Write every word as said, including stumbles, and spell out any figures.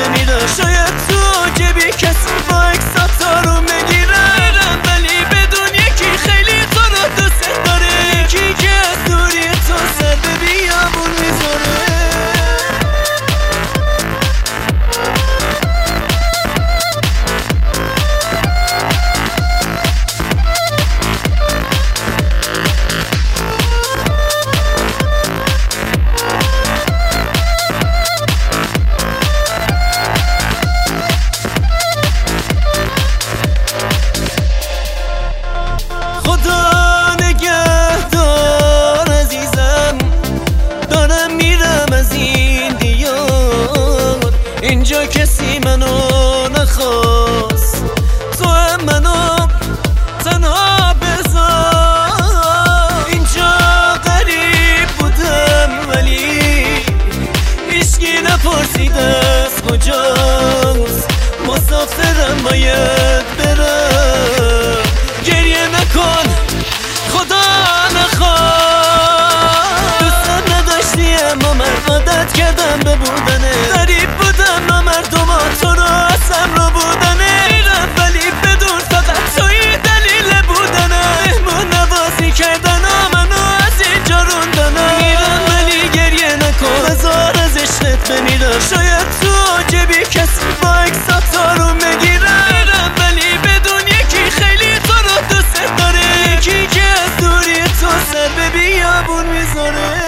بمیرم. شاید تو جبی کسی با اکساتا رو بگیرم، ولی بدون یکی خیلی تو رو دوست داره، یکی که از دوری تو سر به بیابون میذاره. اینجا کسی منو نخواست، تو هم منو تنها بذار. اینجا غریب بودم ولی هیچکی نپرسید از کجاست، مسافرم باید برم. گریه نکن خدا نخواد، دوست نداشتی اما من عادت کردم به بودنه. غریب بودم و مردم تو رو اصم رو بودنه، میرم ولی بدون فقط توی دلیل بودنه. مهمون نوازی کردن و منو از اینجا روندنه، میرم ولی گریه نکن بذار از عشقت بمیرم. شاید تو جبی کسی با اکساتا رو بگیرم، میرم ولی بدون یکی خیلی تو رو دوست داره، یکی که از دوری تو سر به بیابون میذاره.